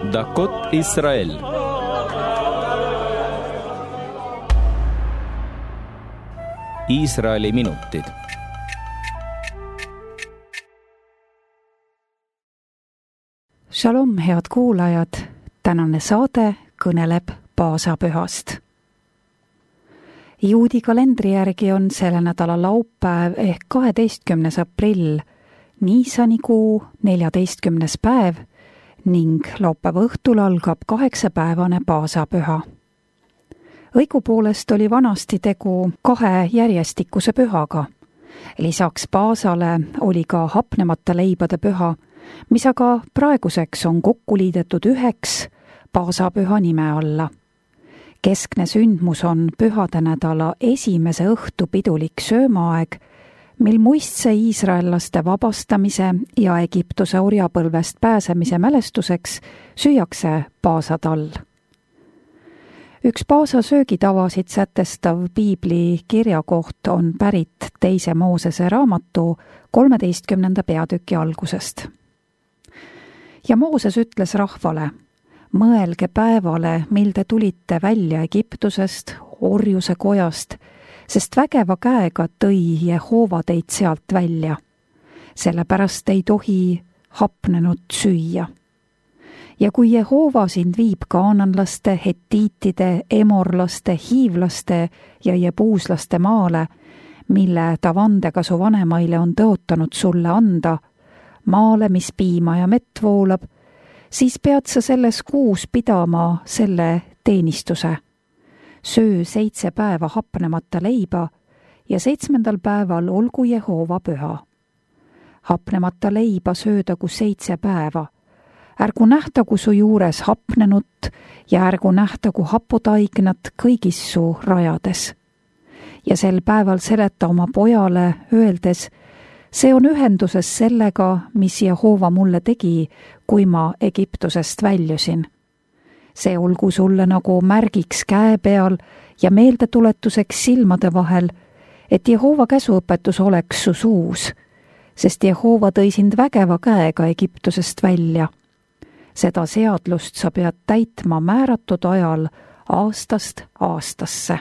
דקות ישראל. Iisraeli minutid. Shalom, head kuulajad! Tänane saade kõneleb paasapühast. Juudi kalendri järgi on selle nädala laupäev ehk 12. aprill Niisanikuu 14. päev ning laupäeva õhtul algab 8-päevane paasapüha. Õigupoolest oli vanasti tegu 2 järjestikuse pühaga. Lisaks paasale oli ka hapnemata leibade püha, mis aga praeguseks on kokku liidetud üheks paasapüha nime alla. Keskne sündmus on pühade nädala esimese õhtu pidulik söömaaeg, mil muistse iisraellaste vabastamise ja Egiptuse orjapõlvest pääsemise mälestuseks süüakse paasatall. Üks paasa söögitavasid sätestav piibli kirjakoht on pärit 2. Moosese raamatu 13. peatüki algusest. Ja Mooses ütles rahvale: mõelge päevale, mil te tulite välja Egiptusest, orjuse kojast, sest vägeva käega tõi Jehova teid sealt välja. Sellepärast ei tohi hapnenud süüa. Ja kui Jehova sind viib kaananlaste, hetiitide, emorlaste, hiivlaste ja jebuuslaste maale, mille ta vandega su vanemaile on tõotanud sulle anda, maale, mis piima ja mett voolab, siis pead sa selles kuus pidama selle teenistuse. Söö 7 päeva hapnemata leiba ja 7. päeval olgu Jehova püha. Hapnemata leiba söödagu 7 päeva. Ärgu nähtagu su juures hapnenut ja ärgu nähtagu haputaignat kõigis su rajades. Ja sel päeval seleta oma pojale, öeldes: see on ühenduses sellega, mis Jehova mulle tegi, kui ma Egiptusest väljusin. See olgu sulle nagu märgiks käe peal ja meeldetuletuseks silmade vahel, et Jehova käsuõpetus oleks su suus, sest Jehova tõi sind vägeva käega Egiptusest välja. Seda seadlust sa pead täitma määratud ajal aastast aastasse.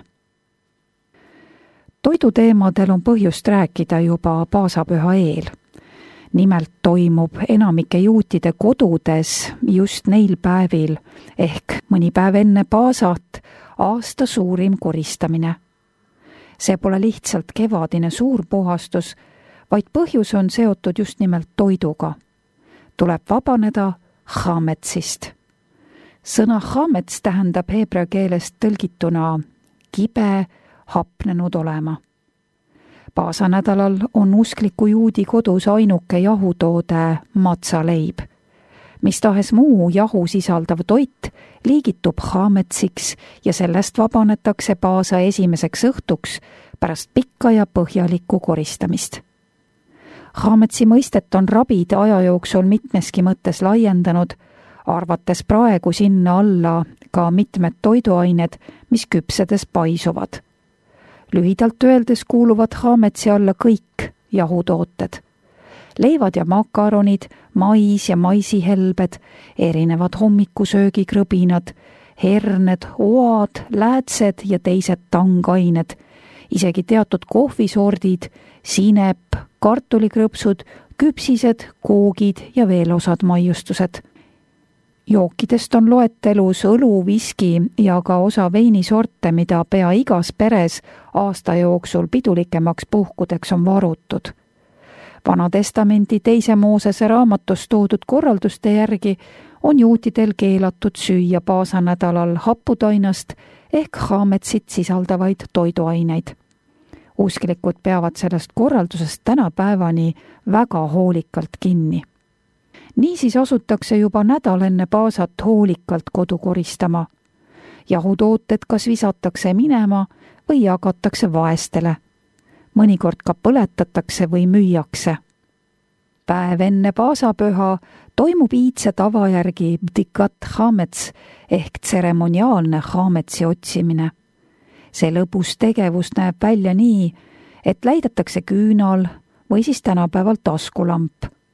Toiduteemadel on põhjust rääkida juba paasapüha eel. Nimelt toimub enamike juutide kodudes just neil päevil ehk mõni päev enne paasat aasta suurim koristamine. See pole lihtsalt kevadine suurpuhastus, vaid põhjus on seotud just nimelt toiduga. Tuleb vabaneda chametsist. Sõna chamets tähendab heebrea keelest tõlgituna kibe, hapnenud olema. Paasanädalal on uskliku juudi kodus ainuke jahutoode matsaleib. Mis tahes muu jahu sisaldav toit liigitub chametsiks ja sellest vabanetakse paasa esimeseks õhtuks pärast pikka ja põhjalikku koristamist. Chametsi mõistet on rabid aja jooksul mitmeski mõttes laiendanud, arvates praegu sinna alla ka mitmed toiduained, mis küpsedes paisuvad. Lühidalt öeldes kuuluvad chametsi alla kõik jahutooted. Leivad ja makaronid, mais ja maisihelbed, erinevad hommikusöögikrõbinad, herned, oad, läätsed ja teised tangained, isegi teatud kohvisordid, sinep, kartulikrõpsud, küpsised, koogid ja veel osad maiustused. Jookidest on loetelus õlu, viski ja ka osa veinisorte, mida pea igas peres aasta jooksul pidulikemaks puhkudeks on varutud. Vanatestamendi 2. Moosese raamatus toodud korralduste järgi on juutidel keelatud süüa paasanädalal haputainast ehk chametsit sisaldavaid toiduaineid. Usklikud peavad sellest korraldusest tänapäevani väga hoolikalt kinni. Niisiis asutakse juba nädal enne paasat hoolikalt kodu koristama. Jahutooted kas visatakse minema või jagatakse vaestele. Mõnikord ka põletatakse või müüakse. Päev enne paasapüha toimub iidse tava järgi bdikat chamets ehk tseremoniaalne chametsi otsimine. See lõbus tegevus näeb välja nii, et läidetakse küünal või siis tänapäeval taskulamp.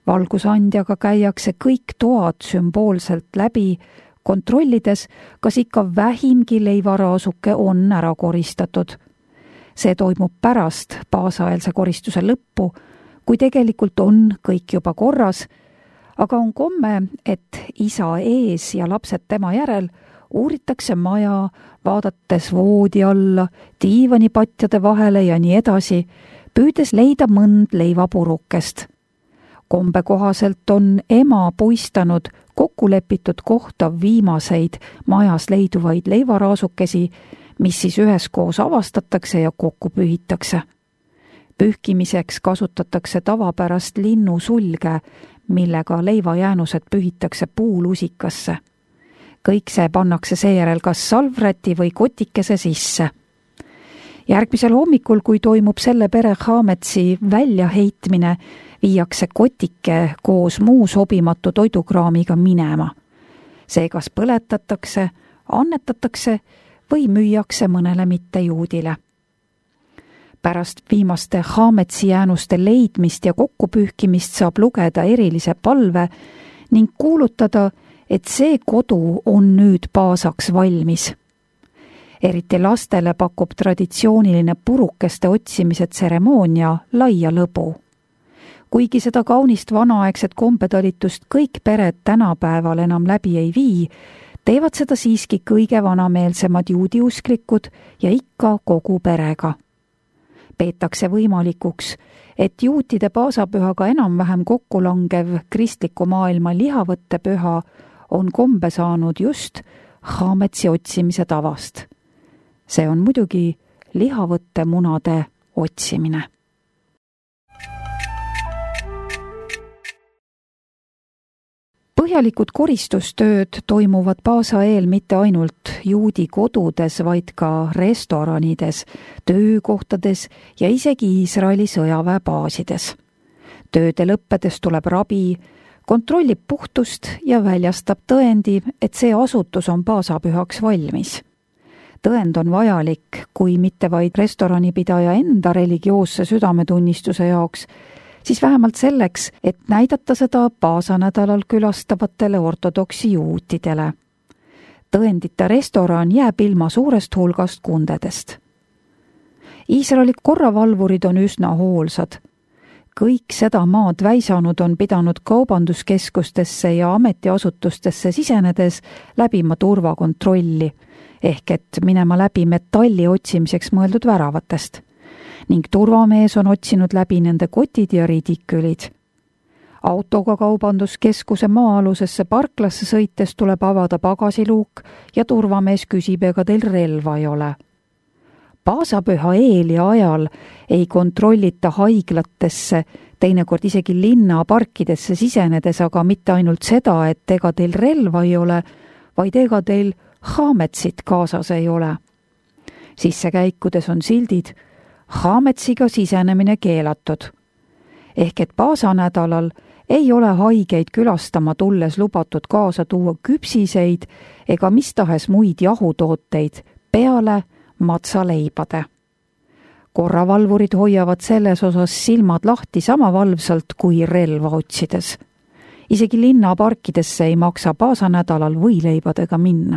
valgusandjaga käiakse kõik toad sümboolselt läbi, kontrollides, kas ikka vähimgi leivaraasuke on ära koristatud. See toimub pärast paasaeelse koristuse lõppu, kui tegelikult on kõik juba korras, aga on komme, et isa ees ja lapsed tema järel uuritakse maja, vaadates voodi alla, diivanipatjade vahele ja nii edasi, püüdes leida mõnd leivapurukest. Kombe kohaselt on ema puistanud kokkulepitud kohta viimaseid majas leiduvaid leivaraasukesi, mis siis üheskoos avastatakse ja kokku pühitakse. Pühkimiseks kasutatakse tavapärast linnusulge, millega leivajäänused pühitakse puulusikasse. Kõik see pannakse seejärel kas salvräti või kotikese sisse. Järgmisel hommikul, kui toimub selle pere haametsi väljaheitmine, viiakse kotike koos muu sobimatu toidukraamiga minema. See kas põletatakse, annetatakse või müüakse mõnele mittejuudile. Pärast viimaste haametsi jäänuste leidmist ja kokkupühkimist saab lugeda erilise palve ning kuulutada, et see kodu on nüüd paasaks valmis. Eriti lastele pakub traditsiooniline purukeste otsimise tseremoonia laia lõbu. Kuigi seda kaunist vanaaegset kombetalitust kõik pered tänapäeval enam läbi ei vii, teevad seda siiski kõige vanameelsemad juudiusklikud ja ikka kogu perega. Peetakse võimalikuks, et juutide paasapühaga enam-vähem kokkulangev kristliku maailma lihavõttepüha on kombe saanud just haametsi otsimise tavast. See on muidugi lihavõttemunade otsimine. Põhjalikud koristustööd toimuvad paasa eel mitte ainult juudi kodudes, vaid ka restoranides, töökohtades ja isegi Iisraeli sõjaväebaasides. Tööde lõppedes tuleb rabi, kontrollib puhtust ja väljastab tõendi, et see asutus on paasapühaks valmis. Tõend on vajalik, kui mitte vaid restoranipidaja enda religioosse südametunnistuse jaoks, siis vähemalt selleks, et näidata seda paasanädalal külastavatele ortodoksi juutidele. Tõendita restoran jääb ilma suurest hulgast kundedest. Iisraeli korravalvurid on üsna hoolsad. Kõik seda maad väisanud on pidanud kaubanduskeskustesse ja ametiasutustesse sisenedes läbima turvakontrolli, ehk et minema läbi metalli otsimiseks mõeldud väravatest, ning turvamees on otsinud läbi nende kotid ja ridikülid. Autoga kaubanduskeskuse maa-alusesse parklasse sõites tuleb avada pagasiluuk ja turvamees küsib, ega teil relva ei ole. Paasapüha eel ja ajal ei kontrollita haiglatesse, teinekord isegi linnaparkidesse sisenedes, aga mitte ainult seda, et ega teil relva ei ole, vaid ega teil haametsit kaasas ei ole. Sissekäikudes on sildid haametsiga sisenemine keelatud. Ehk et paasanädalal ei ole haigeid külastama tulles lubatud kaasa tuua küpsiseid ega mis tahes muid jahutooteid peale matsaleibade. Korravalvurid hoiavad selles osas silmad lahti sama valvsalt kui relva otsides. Isegi linnaparkidesse ei maksa paasanädalal võileibadega minna.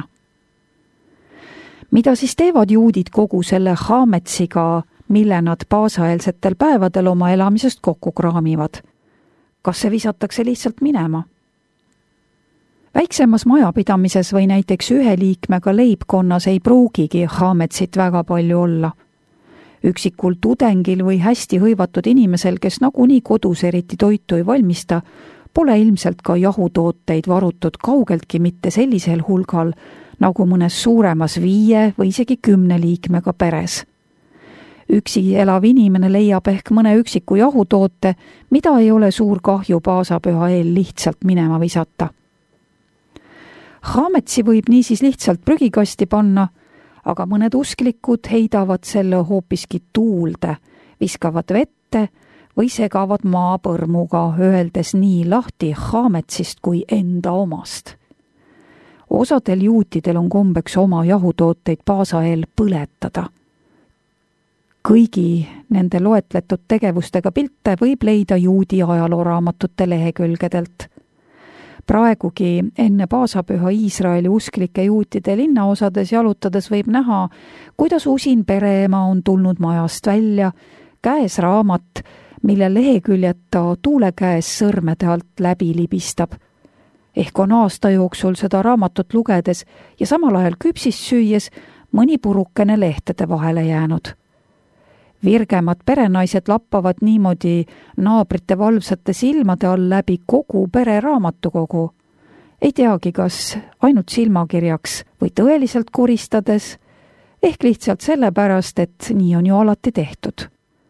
Mida siis teevad juudid kogu selle haametsiga, mille nad paasaeelsetel päevadel oma elamisest kokku kraamivad? Kas see visatakse lihtsalt minema? Väiksemas majapidamises või näiteks ühe liikmega leibkonnas ei pruugigi haametsit väga palju olla. Üksikul tudengil või hästi hõivatud inimesel, kes nagunii kodus eriti toitu ei valmista, pole ilmselt ka jahutooteid varutud kaugeltki mitte sellisel hulgal, nagu mõnes suuremas 5 või isegi 10 liikmega peres. Üksi elav inimene leiab ehk mõne üksiku jahutoote, mida ei ole suur kahju paasapüha eel lihtsalt minema visata. Haametsi võib niisiis lihtsalt prügikasti panna, aga mõned usklikud heidavad selle hoopiski tuulde, viskavad vette või segavad maapõrmuga, öeldes nii lahti haametsist kui enda omast. Osadel juutidel on kombeks oma jahutooteid paasa eel põletada. Kõigi nende loetletud tegevustega pilte võib leida juudi ajalooraamatute lehekülgedelt. Praegugi enne paasapüha Iisraeli usklike juutide linnaosades jalutades võib näha, kuidas usin pereema on tulnud majast välja, käes raamat, mille leheküljeta tuule käes sõrmede alt läbi libistab. Ehk on aasta jooksul seda raamatut lugedes ja samal ajal küpsist süües mõni purukene lehtede vahele jäänud. Virgemad perenaised lappavad niimoodi naabrite valvsate silmade all läbi kogu pere raamatukogu. Ei teagi, kas ainult silmakirjaks või tõeliselt koristades, ehk lihtsalt sellepärast, et nii on ju alati tehtud.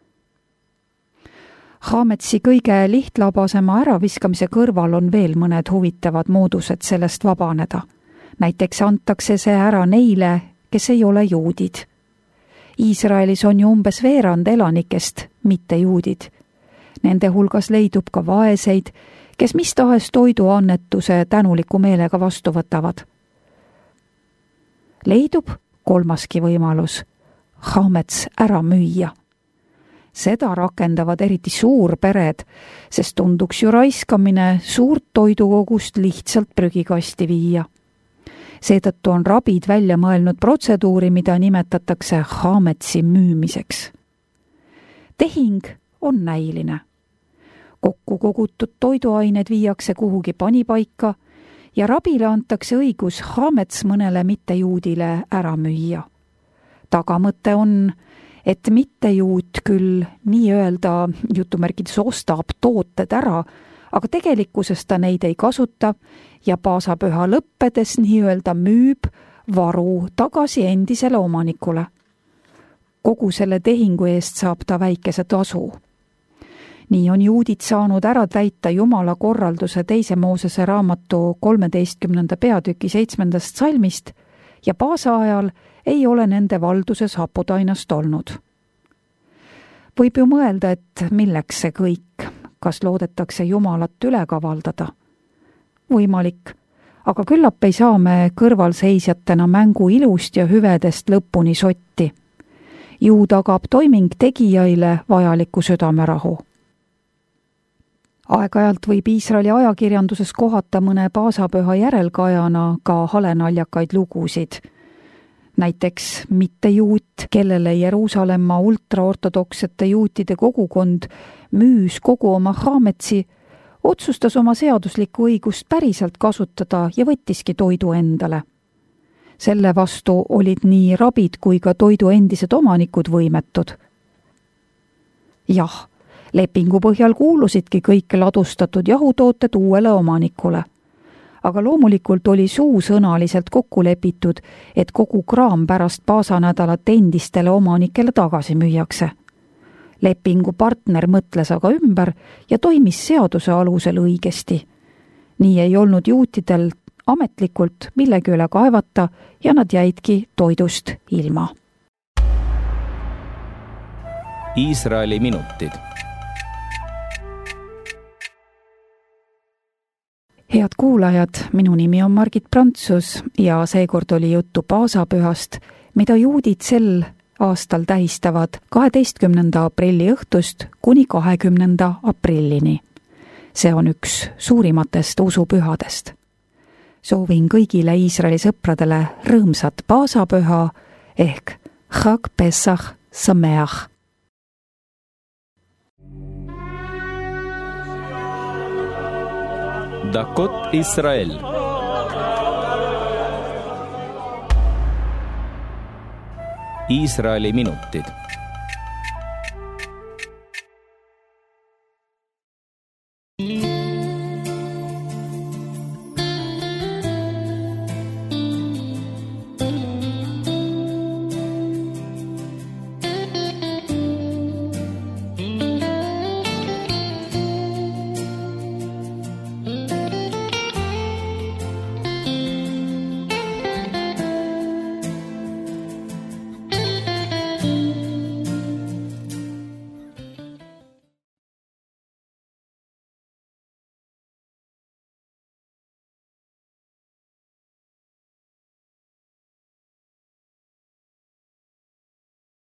Hametsi kõige lihtlabasema äraviskamise kõrval on veel mõned huvitavad moodused sellest vabaneda. Näiteks antakse see ära neile, kes ei ole juudid. Iisraelis on ju umbes veerand elanikest, mitte juudid. Nende hulgas leidub ka vaeseid, kes mis tahes toiduannetuse tänuliku meelega vastu võtavad. Leidub kolmaski võimalus, hamets ära müüa. Seda rakendavad eriti suurpered, sest tunduks ju raiskamine suurt toidukogust lihtsalt prügikasti viia. Seetõttu on rabid välja mõelnud protseduuri, mida nimetatakse hametsi müümiseks. Tehing on näiline. Kokku kogutud toiduained viiakse kuhugi panipaika ja rabile antakse õigus hamets mõnele mittejuudile ära müüa. Tagamõte on, et mittejuut küll nii-öelda jutumärkides ostab tooted ära, aga tegelikkuses ta neid ei kasuta ja paasapüha lõppedes nii-öelda müüb varu tagasi endisele omanikule. Kogu selle tehingu eest saab ta väikese tasu. Nii on juudid saanud ära täita Jumala korralduse 2. Moosese raamatu 13. peatüki 7. salmist ja paasa ajal ei ole nende valduses hapudainast olnud. Võib ju mõelda, et milleks see kõik, kas loodetakse Jumalat üle kavaldada? Võimalik, aga küllap ei saa me kõrvalseisjatena mängu ilust ja hüvedest lõpuni sotti. Ju tagab toiming tegijaile vajaliku südamerahu. Aeg-ajalt võib Iisraeli ajakirjanduses kohata mõne paasapüha järelkajana ka halenaljakaid lugusid. Näiteks mittejuut, kellele Jeruusalemma ultraortodoksete juutide kogukond müüs kogu oma hametsi, otsustas oma seaduslikku õigust päriselt kasutada ja võttiski toidu endale. Selle vastu olid nii rabid kui ka toidu endised omanikud võimetud. Jah, lepingu põhjal kuulusidki kõik ladustatud jahutooted uuele omanikule. Aga loomulikult oli suusõnaliselt kokku lepitud, et kogu kraam pärast paasanädalat endistele omanikele tagasi müüakse. Lepingu partner mõtles aga ümber ja toimis seaduse alusel õigesti. Nii ei olnud juutidel ametlikult millegi üle kaevata ja nad jäidki toidust ilma. Iisraeli minutid. Head kuulajad, minu nimi on Margit Prantsus ja seekord oli juttu paasapühast, mida juudid sel aastal tähistavad 12. aprilli õhtust kuni 20. aprillini. See on üks suurimatest usupühadest. Soovin kõigile Iisraeli sõpradele rõõmsat paasapüha ehk Chag Pesach Sameach. Dakot Israel. Iisraeli minutid.